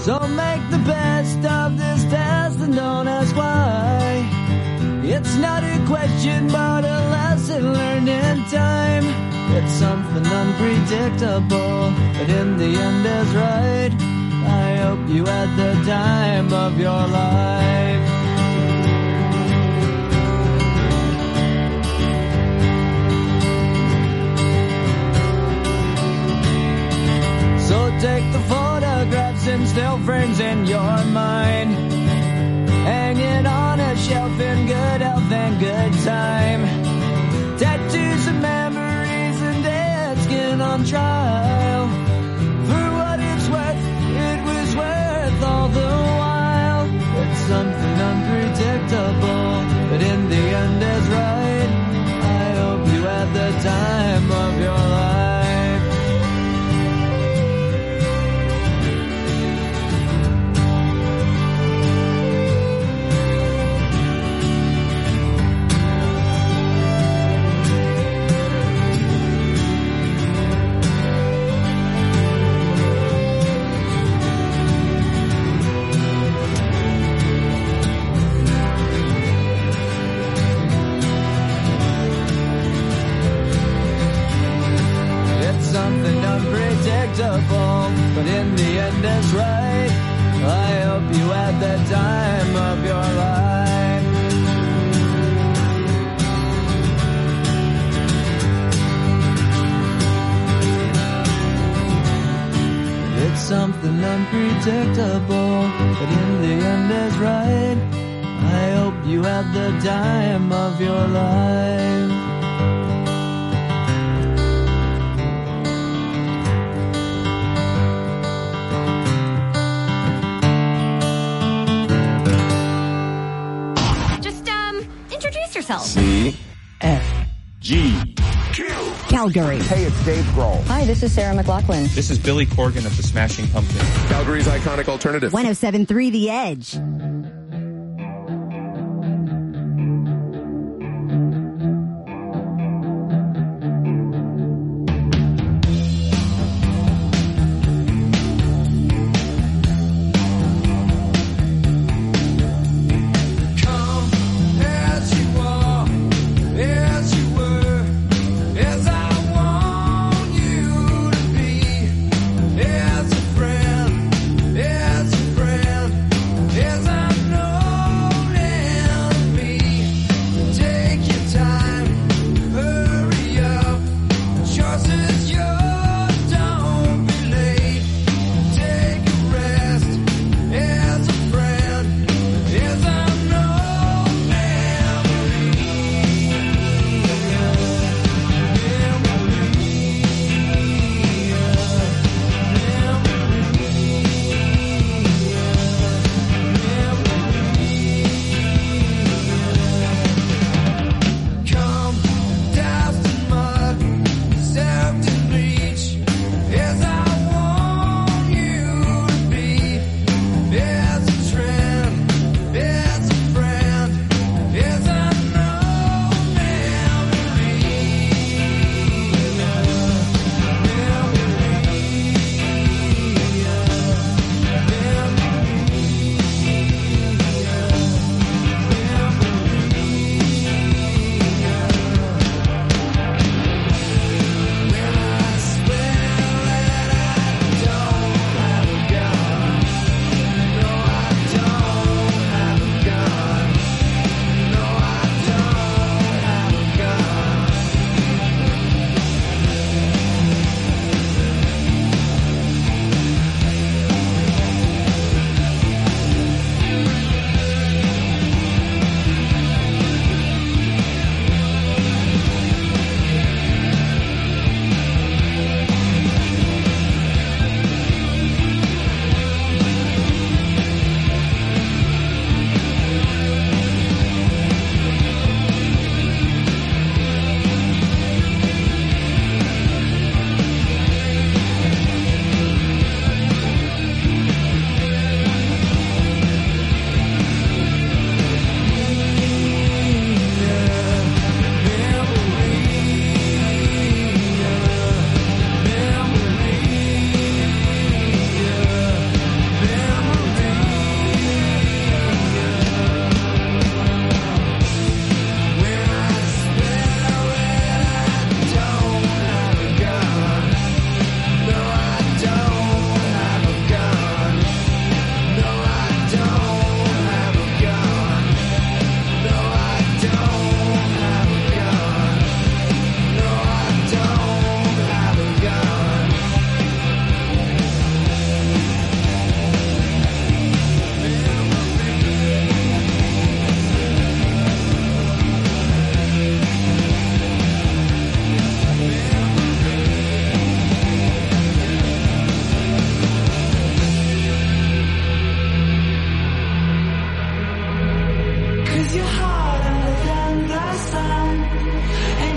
So make the best of this test and don't ask why. It's not a question but a lesson learned in time. It's something unpredictable, but in the end is right. I hope you had the time of your life. So take the photographs and still frames in your mind, hanging on a shelf in good health and good time. Tattoos and memories and dead skin on trial. For what it's worth, it was worth all the while. It's something unpredictable, but in the end is right. I hope you had the time of your life. Something unpredictable, but in the end is right. I hope you had the time of your life. It's something unpredictable, but in the end is right. I hope you had the time of your life. Yourself. C-F-G-Q. Calgary. Hey, it's Dave Grohl. Hi, this is Sarah McLachlan. This is Billy Corgan of the Smashing Pumpkins. Calgary's iconic alternative. 107.3 The Edge. As a friend, as a friend, as a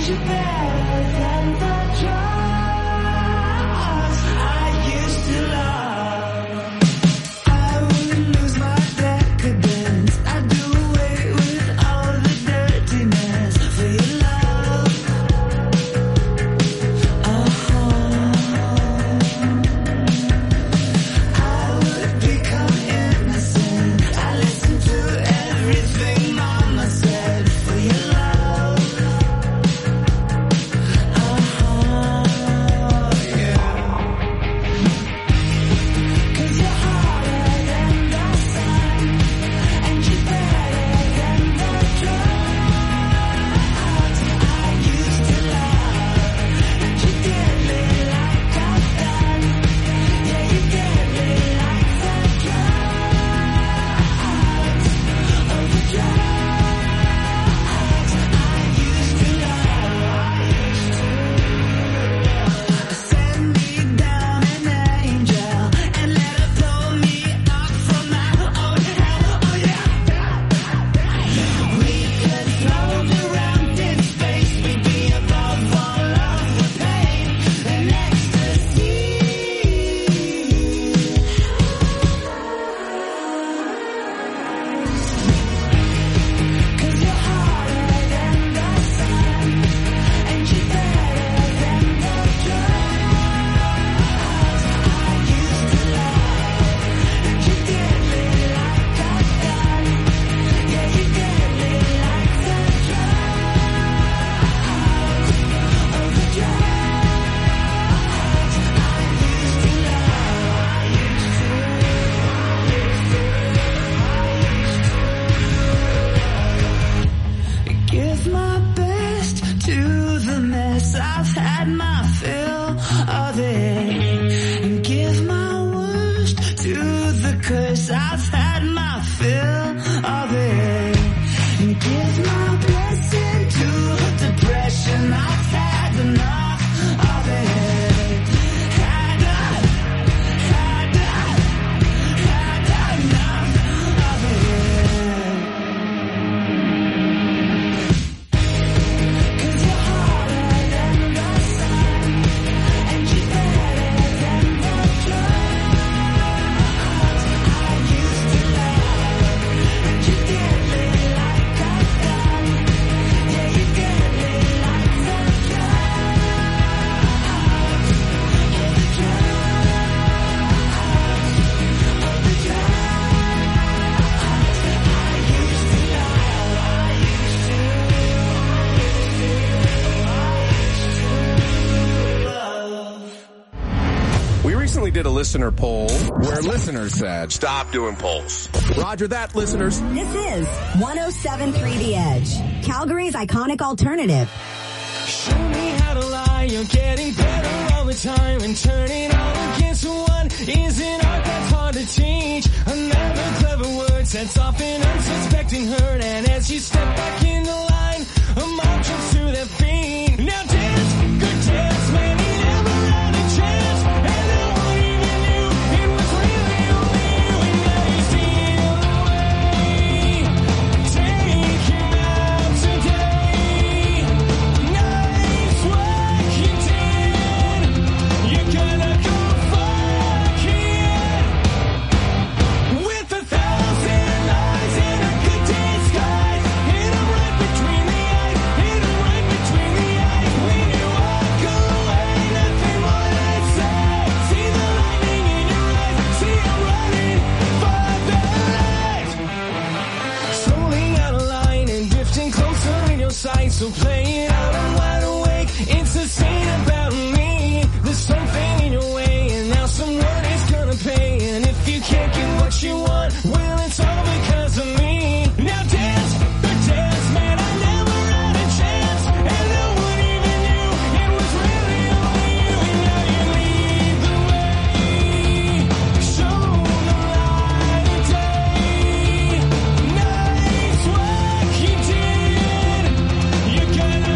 Did a listener poll where listeners said, stop doing polls. Roger that, listeners. This is 107.3 The Edge, Calgary's iconic alternative. Show me how to lie, you're getting better all the time, and turning all against one is an art that's hard to teach. Another clever word sets off an unsuspecting hurt, and as you step back in the line, a mob jumps to their feet. Now dance, good dance, man, you never had a chance, and no one even knew it was really only you, and now you steal away. Take him out today. Nice work you did. You're gonna go fucking with 1,000 eyes in a good disguise. Hit 'em right between the eyes. Hit 'em right between the eyes. When you walk away, nothing more to say. See the lightning in your eyes. See 'em running for their lives. Slowly out of line and drifting closer in your sight. So play it out, I'm wide awake. It's the scene about me. There's something in your way, and now someone is gonna pay. And if you can't get what you want, well, it's all because of me. Now dance, good dance, man, I never had a chance, and no one even knew it was really only you, and now you lead the way. Show the light of day. Nice work you did. You're gonna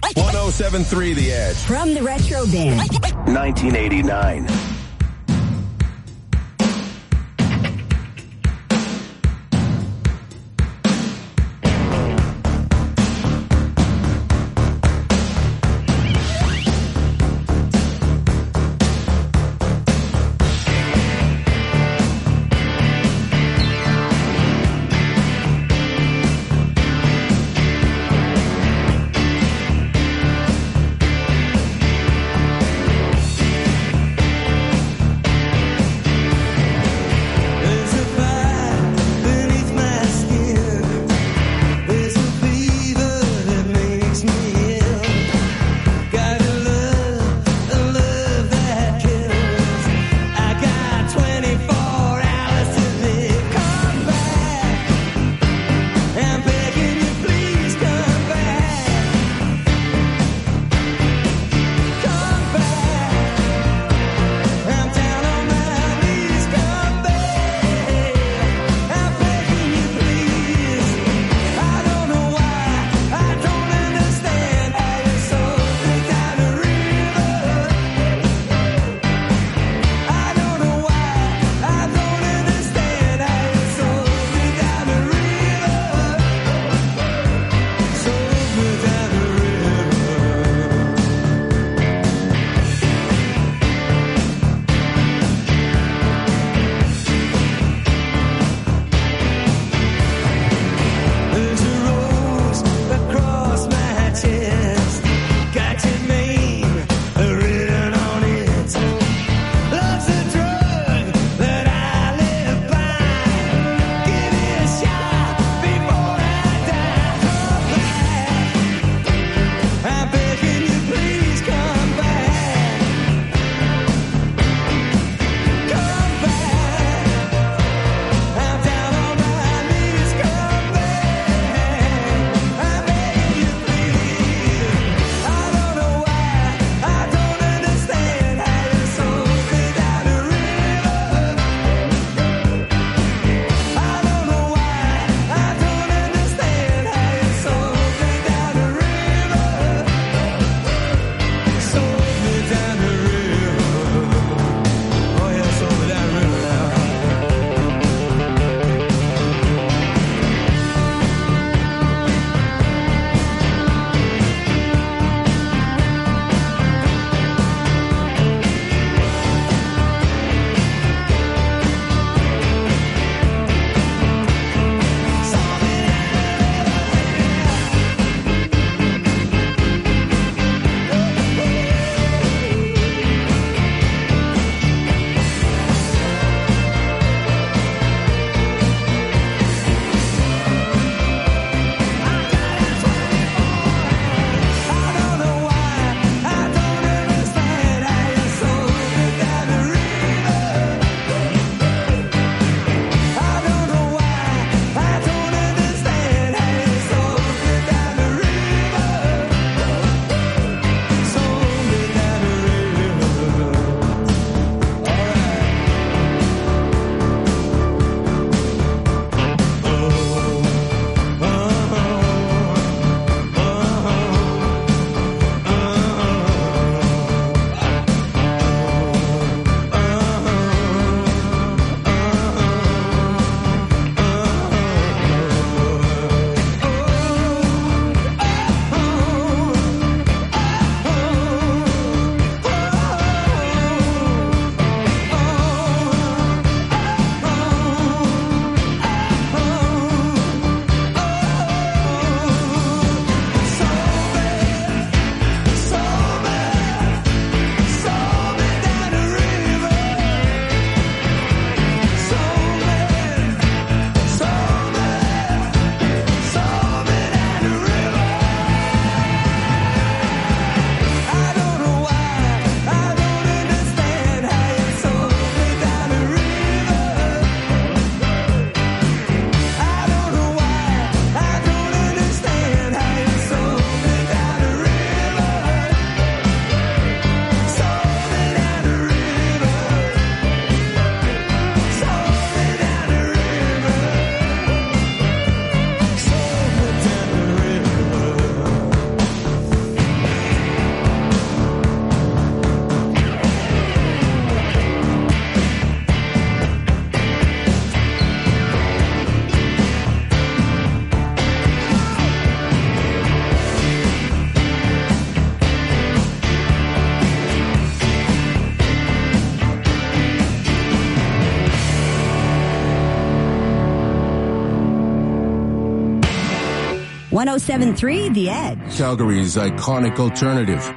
107.3 The Edge. From the Retro Bin. 1989. 107.3 The Edge. Calgary's iconic alternative.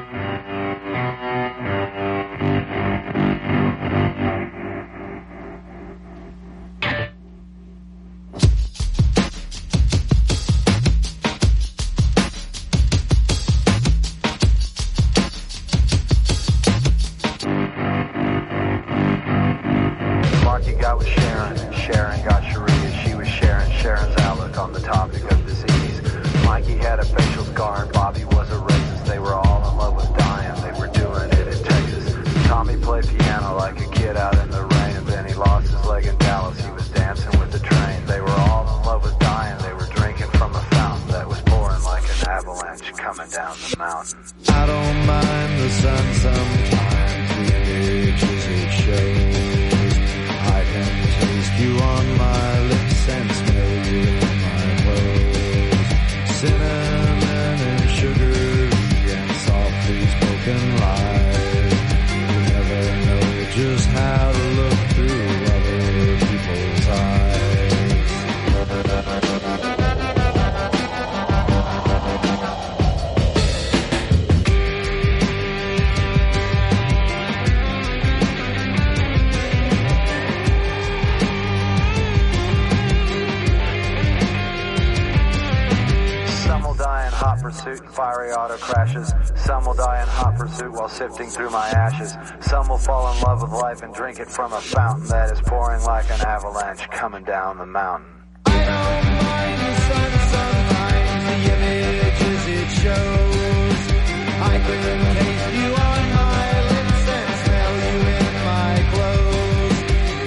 Sifting through my ashes. Some will fall in love with life and drink it from a fountain that is pouring like an avalanche coming down the mountain. I don't mind the sun sometimes, the images it shows. I can taste you on my lips and smell you in my clothes.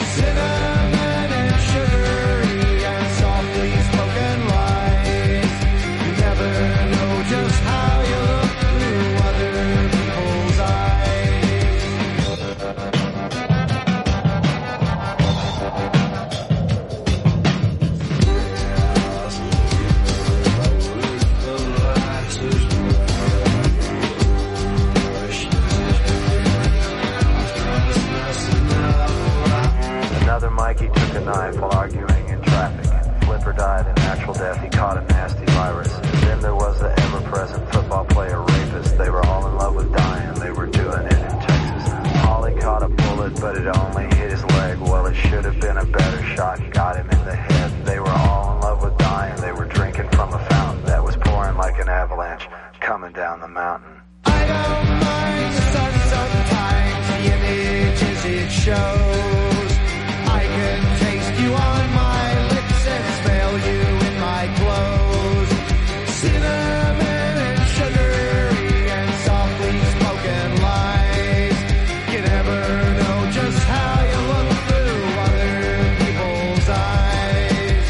Cinnamon and sugary and softly spoken lies. You never know just how you look through other people's eyes. Another Mikey took a knife while arguing in traffic. Flipper died a natural death, he caught a nasty virus. Then there was the ever-present football player rapist. They were all in love with dying, they were doing it in Texas. Ollie caught a bullet, but it only hit his leg. Well, it should have been a better shot, got him in the head. They were all in love with dying, they were drinking from a fountain that was pouring like an avalanche coming down the mountain. I don't mind the sun sometimes, the images it shows. I can taste you on my lips and smell you in my clothes. Cinnamon and sugary and softly spoken lies. You never know just how you look through other people's eyes.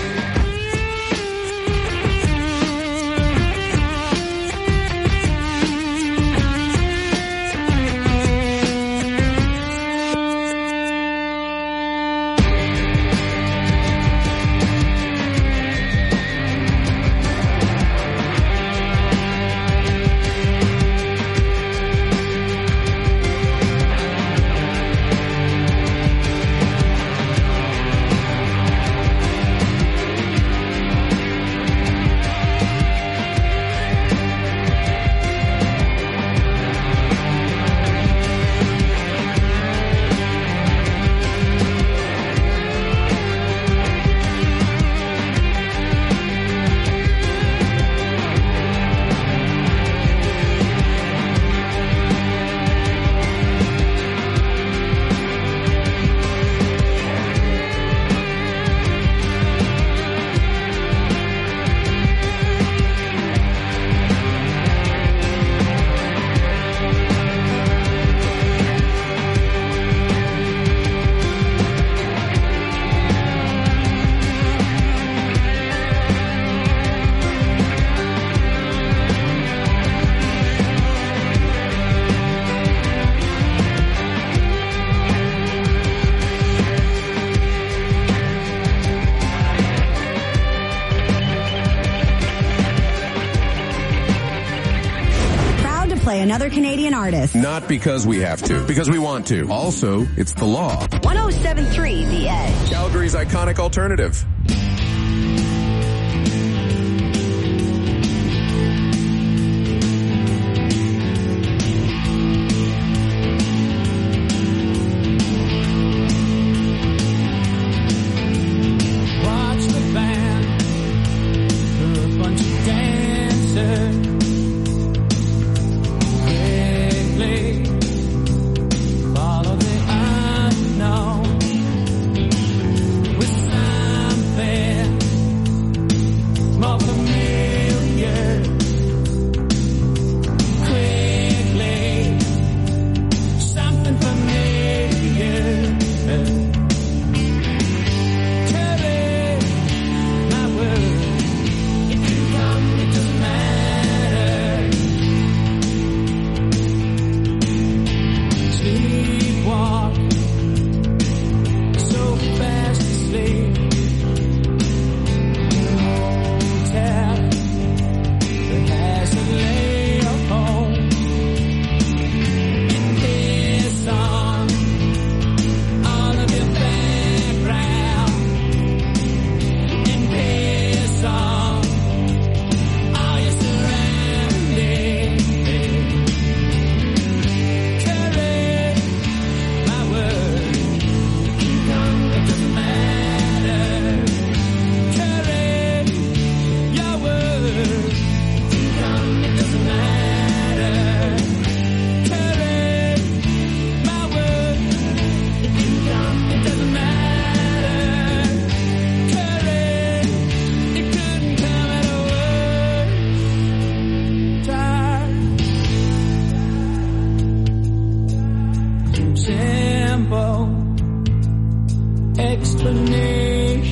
play another Canadian artist. Not because we have to, because we want to. Also, it's the law. 107.3 The Edge. Calgary's iconic alternative.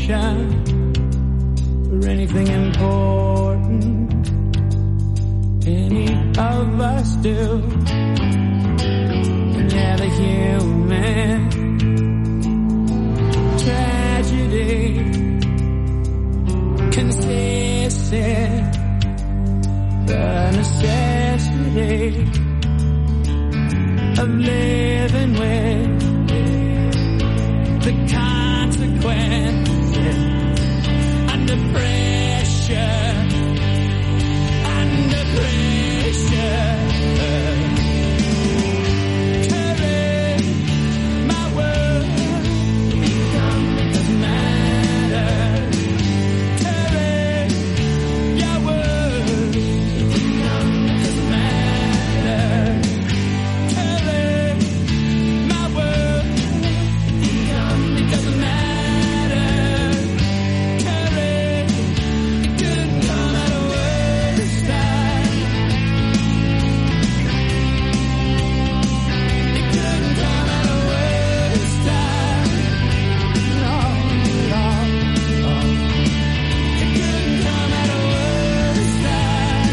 shine for anything important. Any of us do. And yeah, the human tragedy consistent the necessity of living with the consequences under pressure, under pressure. Courage, my world, it doesn't matter. Courage, your world, it doesn't matter. Courage, my world, it doesn't matter. Courage, it couldn't come at a worse time. It couldn't come at a worse time. No, no, no. It couldn't come at a worse time.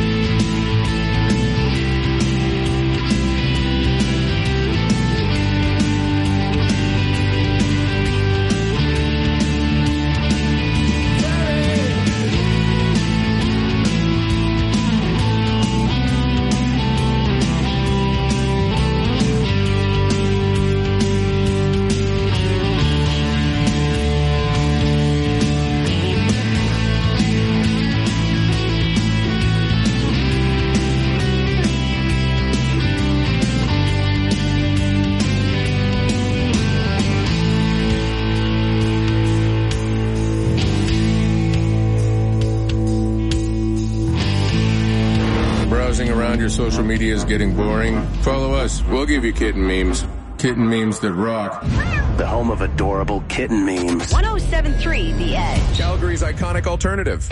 Browsing around your social media is getting boring? Follow us. We'll give you kitten memes. Kitten memes that rock. The home of adorable kitten memes. 107.3 The Edge. Calgary's iconic alternative.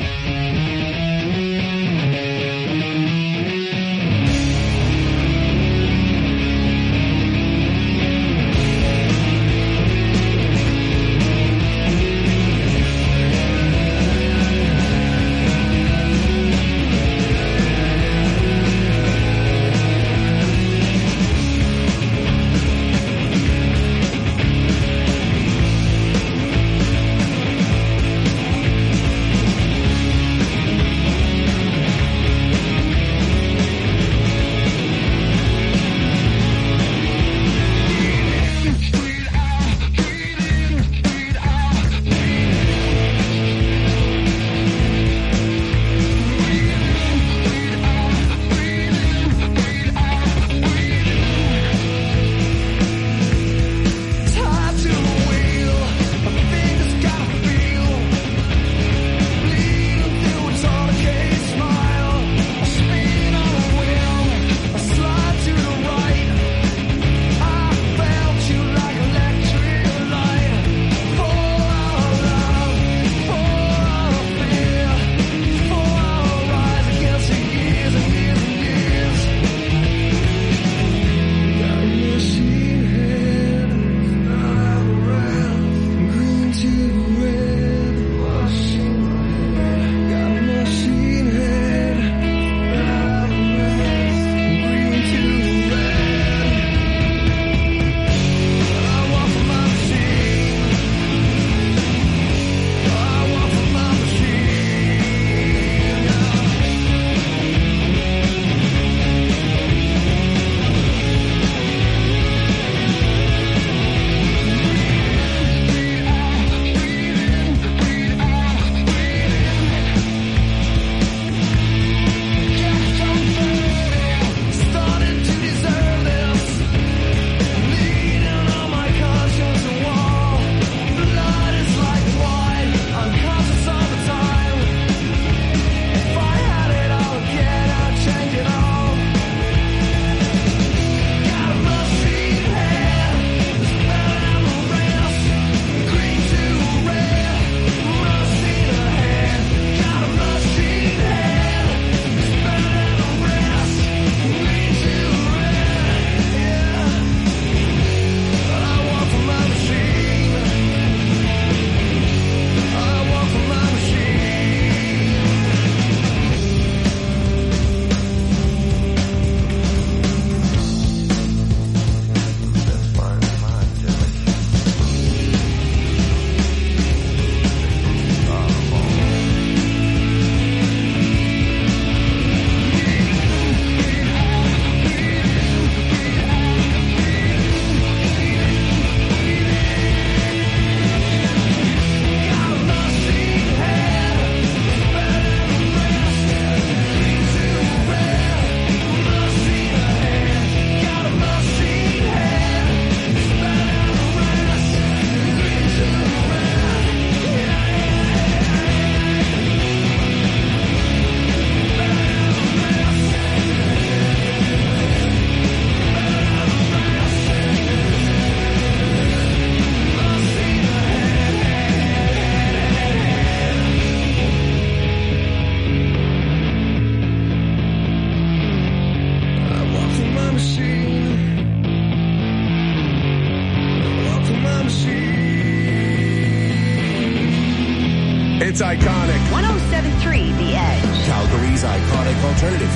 It's iconic. 107.3 The Edge. Calgary's iconic alternative.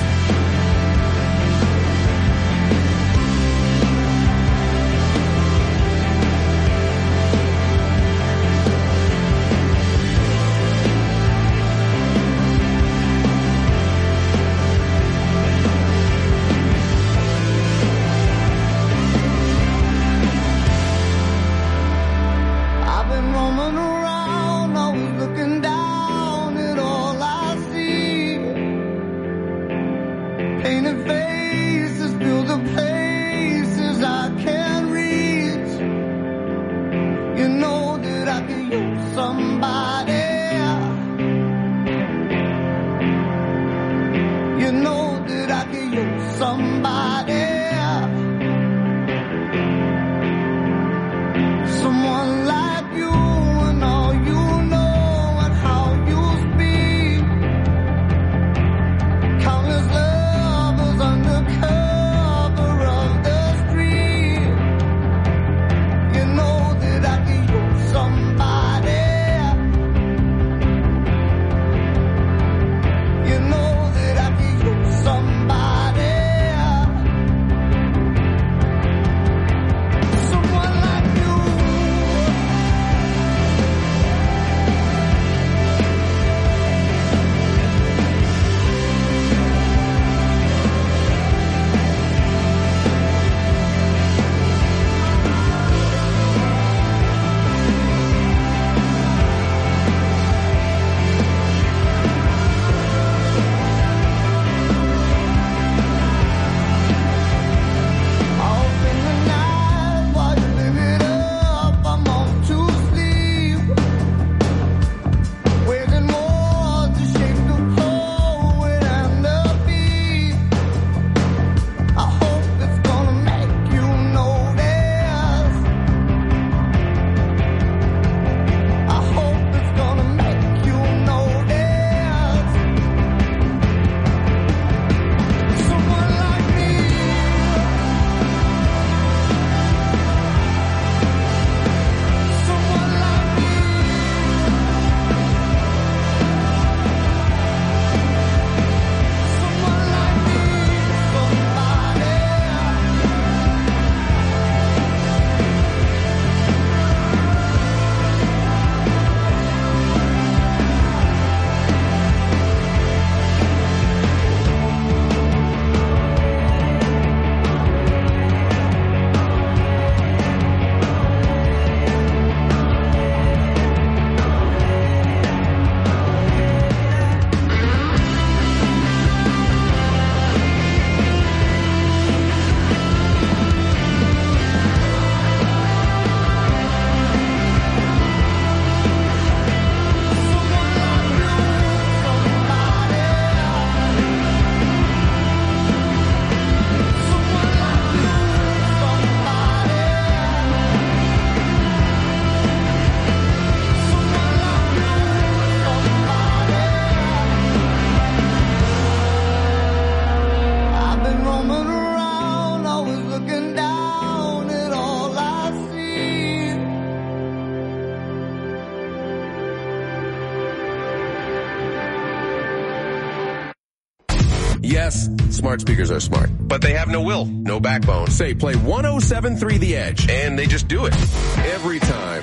Yes, smart speakers are smart, but they have no will, no backbone. Say, play 107.3 The Edge, and they just do it. Every time.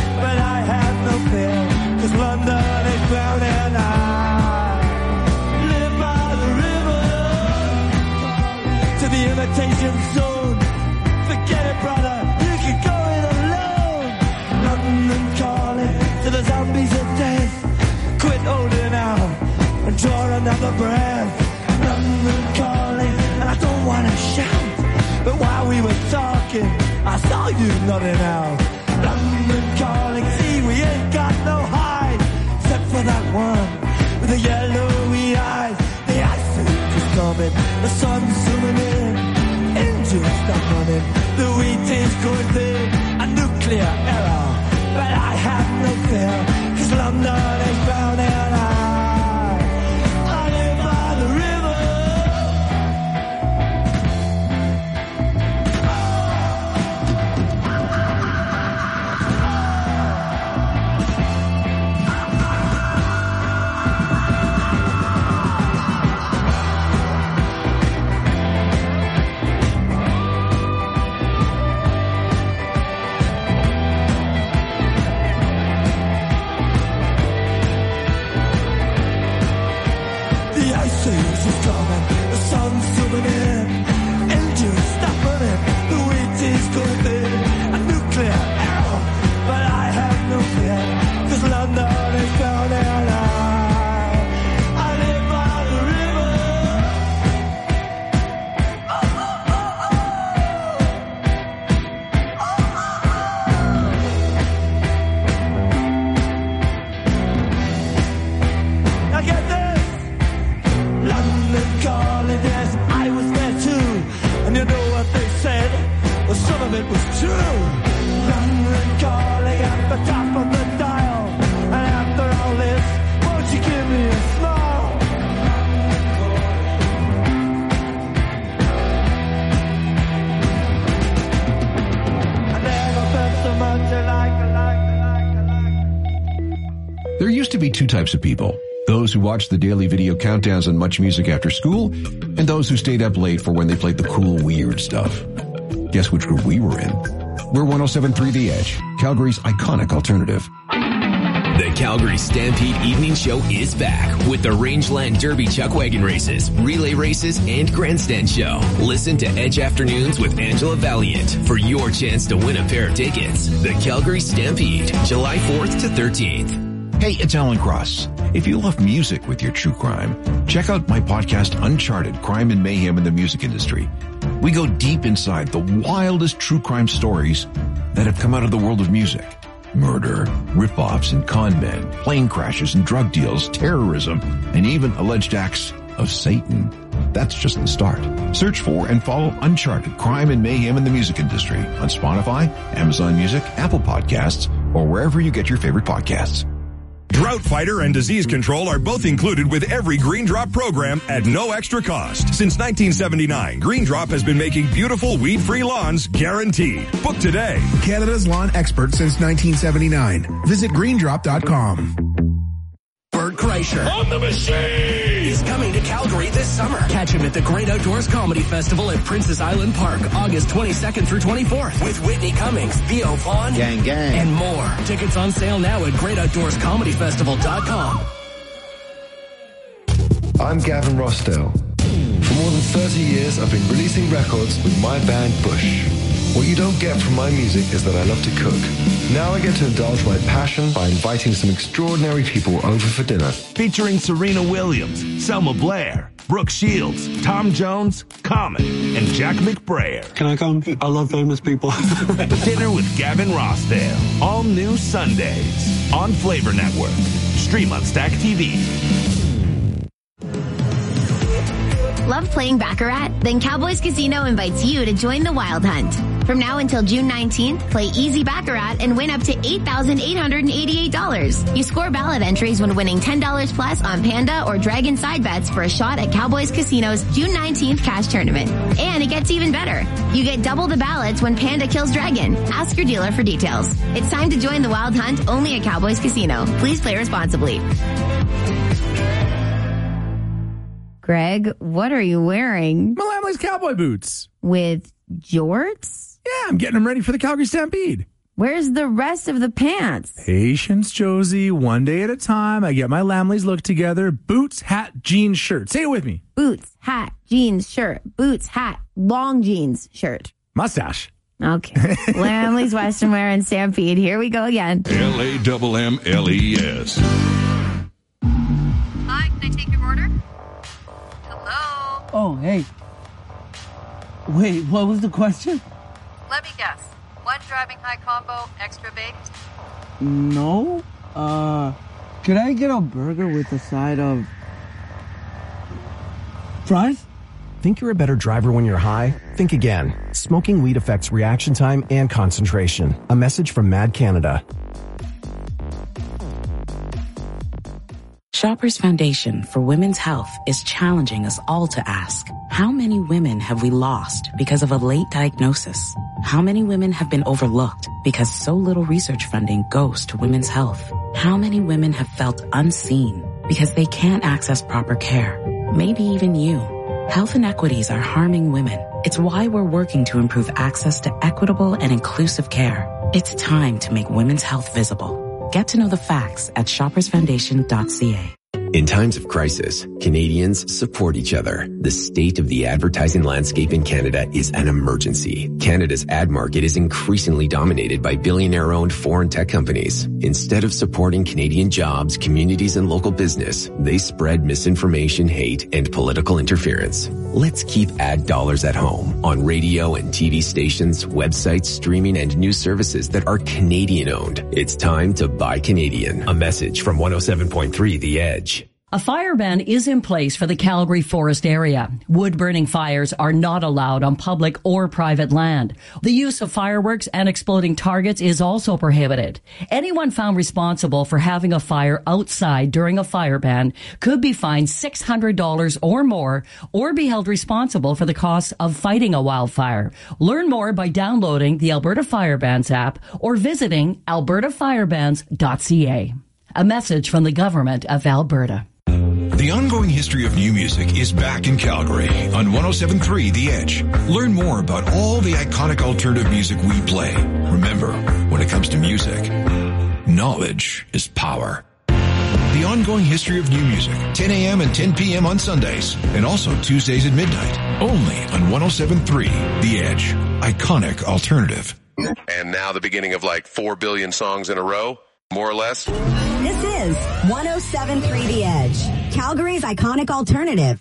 But I have no fear, 'cause London is drowning. talking soon. Forget it, brother, you can go it alone. London calling to the zombies of death. Quit holding out and draw another breath. London calling, and I don't want to shout, but while we were talking, I saw you nodding out. London calling, see we ain't got no hide, except for that one with the yellowy eyes. The ice is coming, the sun's zooming in, engines stop running, the wheat is going big, a nuclear error, but I have no fear, 'cause London is drowning and I live by the river. There used to be two types of people. Those who watched the daily video countdowns and much music after school, and those who stayed up late for when they played the cool, weird stuff. Guess which group we were in? We're 107.3 The Edge, Calgary's iconic alternative. The Calgary Stampede Evening Show is back with the Rangeland Derby Chuckwagon races, relay races, and grandstand show. Listen to Edge Afternoons with Angela Valiant for your chance to win a pair of tickets. The Calgary Stampede, July 4th to 13th. Hey, it's Alan Cross. If you love music with your true crime, check out my podcast, Uncharted, Crime and Mayhem in the Music Industry. We go deep inside the wildest true crime stories that have come out of the world of music. Murder, rip-offs and con men, plane crashes and drug deals, terrorism, and even alleged acts of Satan. That's just the start. Search for and follow Uncharted, Crime and Mayhem in the Music Industry on Spotify, Amazon Music, Apple Podcasts, or wherever you get your favorite podcasts. Drought Fighter and Disease Control are both included with every Green Drop program at no extra cost. Since 1979, Green Drop has been making beautiful weed-free lawns guaranteed. Book today. Canada's lawn expert since 1979. Visit greendrop.com. Bert Kreischer on the machine is coming to Calgary this summer. Catch him at the Great Outdoors Comedy Festival at Princess Island Park, August 22nd through 24th, with Whitney Cummings, Theo Vaughn, gang, and more. Tickets on sale now at greatoutdoorscomedyfestival.com. I'm Gavin Rossdale. For more than 30 years, I've been releasing records with my band Bush. What you don't get from my music is that I love to cook. Now I get to indulge my passion by inviting some extraordinary people over for dinner. Featuring Serena Williams, Selma Blair, Brooke Shields, Tom Jones, Common, and Jack McBrayer. Can I come? I love famous people. Dinner with Gavin Rossdale. All new Sundays on Flavor Network. Stream on Stack TV. Love playing Baccarat? Then Cowboys Casino invites you to join the Wild Hunt. From now until June 19th, play easy Baccarat and win up to $8,888. You score ballot entries when winning $10 plus on Panda or Dragon side bets for a shot at Cowboys Casino's June 19th cash tournament. And it gets even better. You get double the ballots when Panda kills Dragon. Ask your dealer for details. It's time to join the Wild Hunt only at Cowboys Casino. Please play responsibly. Greg, what are you wearing? Milamley's cowboy boots. With jorts? Yeah, I'm getting them ready for the Calgary Stampede. Where's the rest of the pants? Patience, Josie. One day at a time. I get my Lamleys look together. Boots, hat, jeans, shirt. Say it with me. Boots, hat, jeans, shirt. Boots, hat, long jeans, shirt. Mustache. Okay. Lamleys, Western Wear, and Stampede. Here we go again. LAMMLES. Hi, can I take your order? Hello? Oh, hey. Wait, what was the question? Let me guess. One driving high combo, extra baked? No. Could I get a burger with a side of fries? Think you're a better driver when you're high? Think again. Smoking weed affects reaction time and concentration. A message from Mad Canada. Shoppers Foundation for Women's Health is challenging us all to ask, how many women have we lost because of a late diagnosis? How many women have been overlooked because so little research funding goes to women's health? How many women have felt unseen because they can't access proper care? Maybe even you. Health inequities are harming women. It's why we're working to improve access to equitable and inclusive care. It's time to make women's health visible. Get to know the facts at shoppersfoundation.ca. In times of crisis, Canadians support each other. The state of the advertising landscape in Canada is an emergency. Canada's ad market is increasingly dominated by billionaire-owned foreign tech companies. Instead of supporting Canadian jobs, communities, and local business, they spread misinformation, hate, and political interference. Let's keep ad dollars at home on radio and TV stations, websites, streaming, and news services that are Canadian-owned. It's time to buy Canadian. A message from 107.3 The Edge. A fire ban is in place for the Calgary Forest area. Wood-burning fires are not allowed on public or private land. The use of fireworks and exploding targets is also prohibited. Anyone found responsible for having a fire outside during a fire ban could be fined $600 or more, or be held responsible for the costs of fighting a wildfire. Learn more by downloading the Alberta Fire Bans app or visiting albertafirebans.ca. A message from the Government of Alberta. The ongoing history of new music is back in Calgary on 107.3 The Edge. Learn more about all the iconic alternative music we play. Remember, when it comes to music, knowledge is power. The ongoing history of new music, 10 a.m. and 10 p.m. on Sundays, and also Tuesdays at midnight, only on 107.3 The Edge. Iconic alternative. And now the beginning of like 4 billion songs in a row, more or less. This is 107.3 The Edge, Calgary's iconic alternative.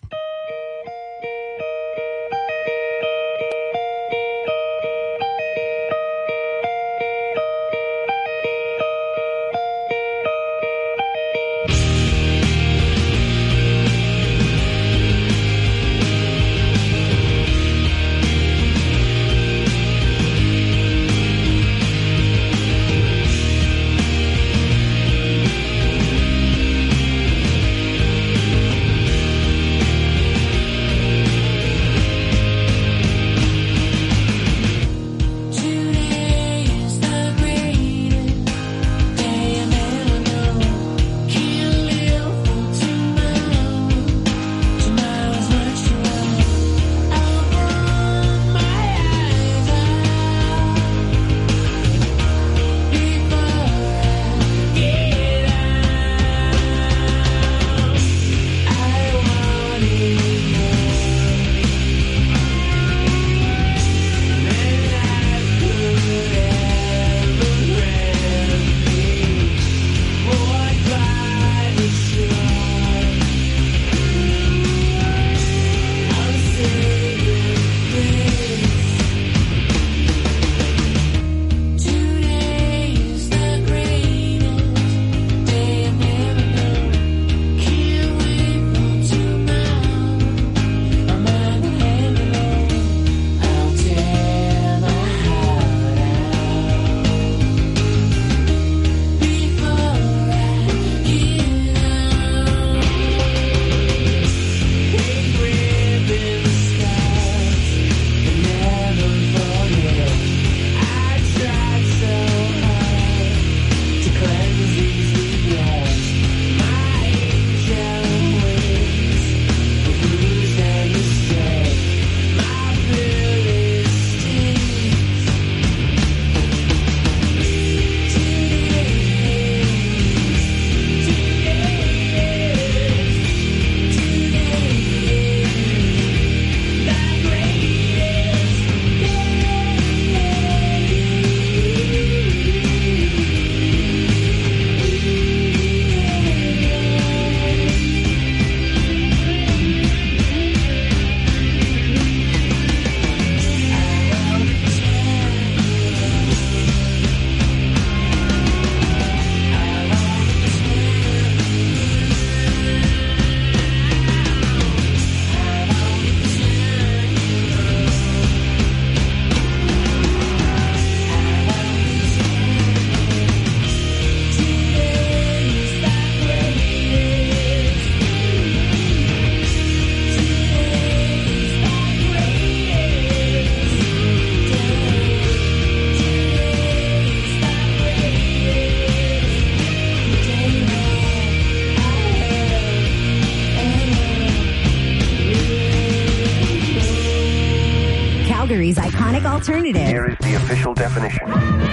iconic alternative. Here is the official definition.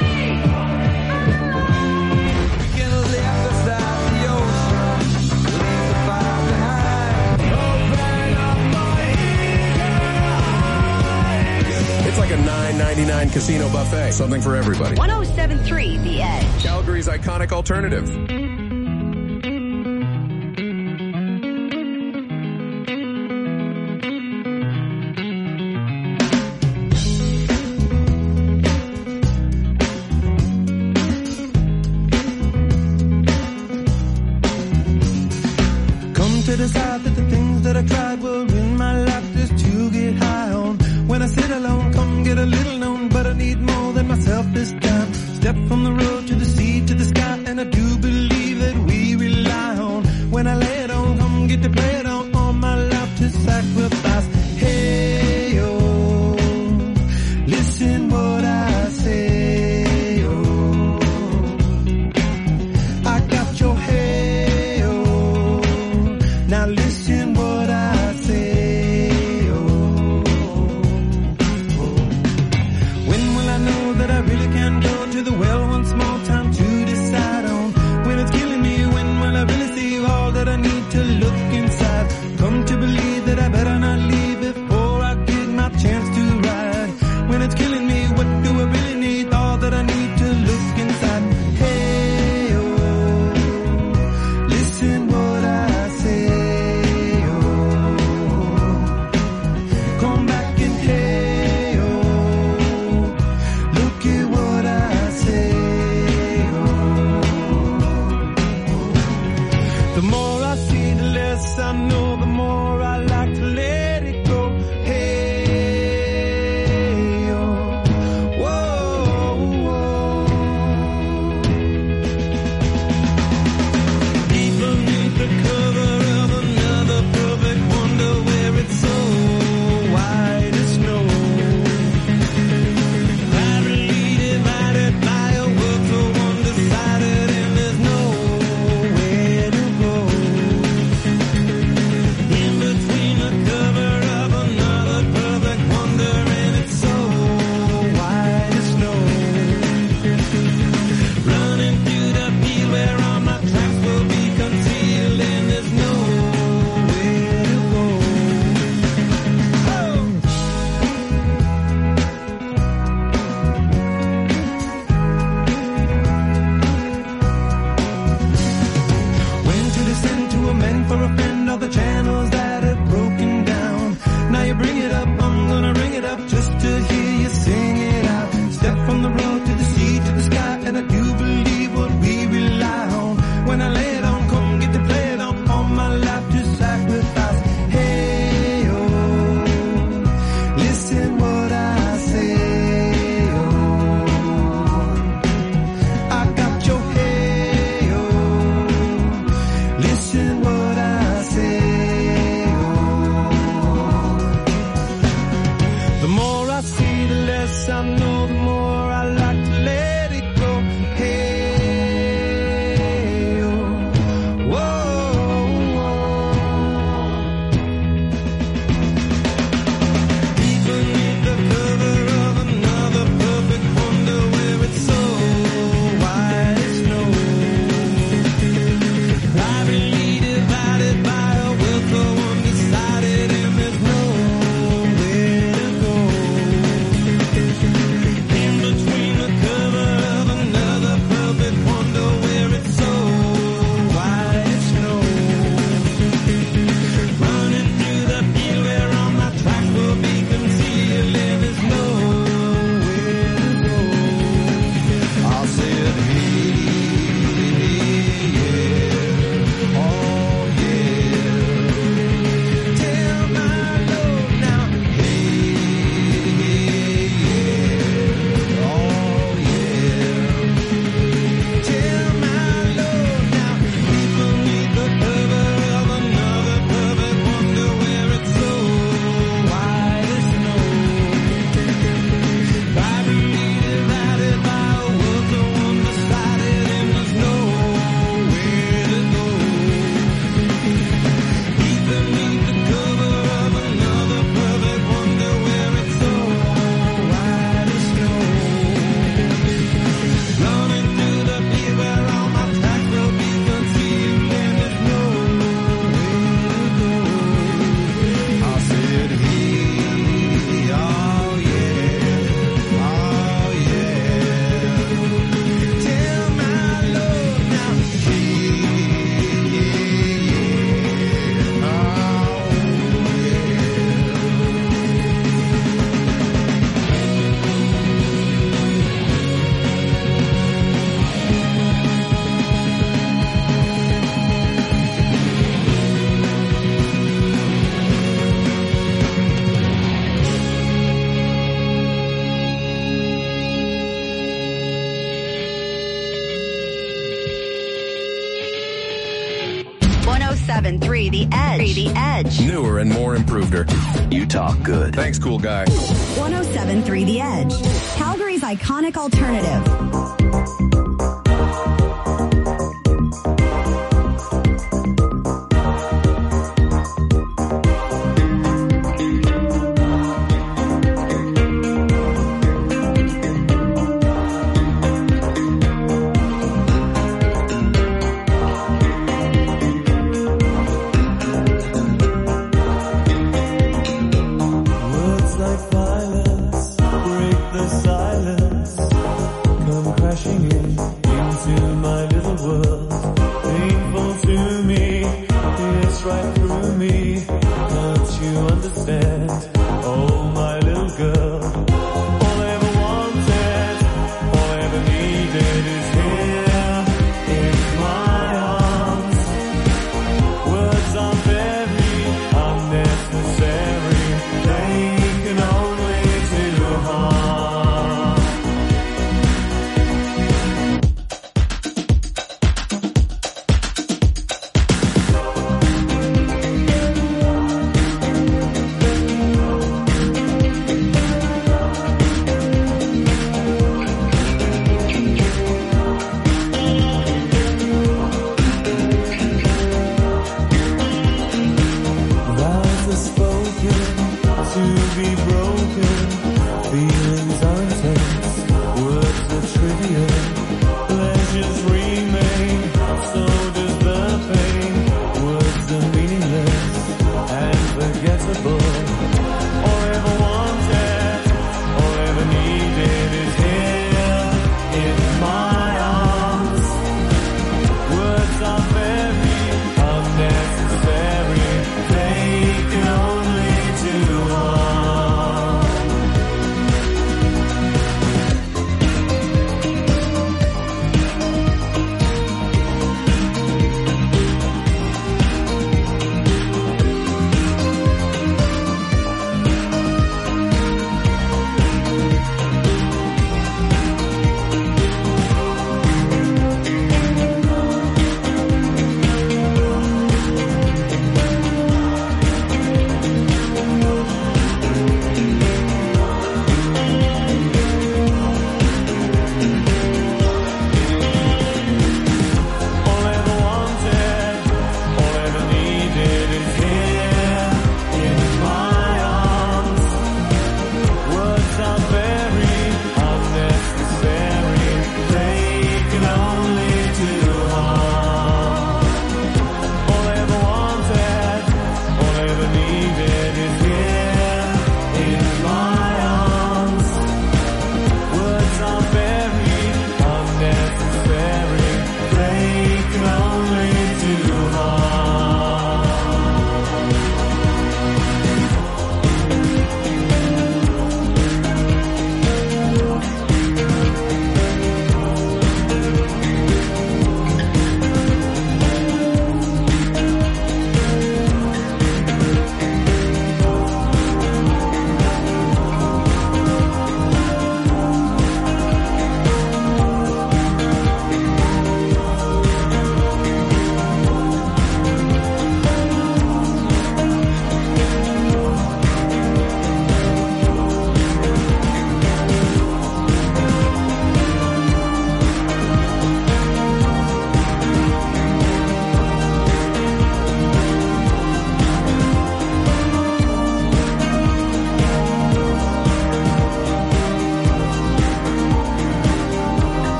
It's like a $9.99 casino buffet. Something for everybody. 107.3 The Edge. Calgary's iconic alternative. Come to decide that the things that I tried were in my life just to get high on. When I sit alone, come get a little known, but I need more than myself this time. Step from the road to the sea to the sky, and I do believe that we rely on. When I lay it on, come get to play it on, all my life to sacrifice. Hey, oh, listen what I say, oh, I got your hey, oh, now listen what I say, oh. When will I know that I really can go to the well once more? Time to decide on when it's killing me. When will I really see all that I need to look inside? Come to believe that I better not leave before I get my chance to ride. When it's killing me, what do I really need? All that I need to look inside. Hey, oh, listen what I say, oh, come back and hey, oh, look at what I say, oh. The more I see, the less I know, the more I like to let it go. Hey, oh, whoa, whoa. Deep beneath the cover of another perfect wonder where it's so white as snow. Privately divided by a world so undecided, and there's nowhere to go. In between the cover of another perfect wonder, and it's so white as snow. Running through the field where all my tracks will be concealed, and there's nowhere to go. When to descend to amend for a friend all the channels that have broken down. Now you bring it up, I'm gonna ring it up just to hear you sing it out. Step from the road to the sea to the sky, and I do believe what we rely on. When I lay it on, come get to play it on, all my life to sacrifice. Hey, oh, listen what I say, oh, I got your hey, oh, listen what I say, oh. The more I see, the less I know, the more I like to let it go. Hey, oh, whoa, whoa. Deep beneath the cover of another perfect wonder where it's so white as snow. Privately divided by a will so undecided, and there's nowhere to go. In 107.3 The Edge. The Edge. Newer and more improveder. You talk good. Thanks, cool guy. 107.3 The Edge. Calgary's iconic alternative. Words like violence break the silence. Come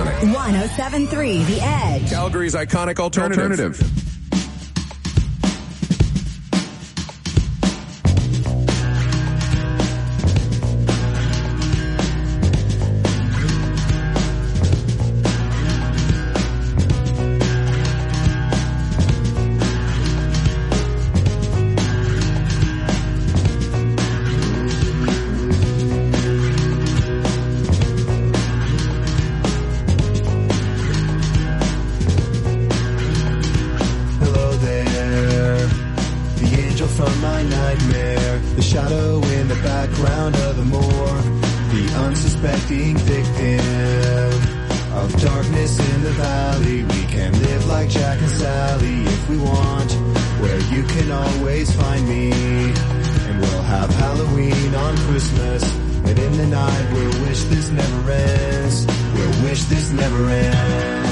iconic. 107.3 The Edge. Calgary's iconic alternative. Unsuspecting victim of darkness in the valley. We can live like Jack and Sally if we want, where you can always find me. And we'll have Halloween on Christmas, and in the night we'll wish this never ends. We'll wish this never ends.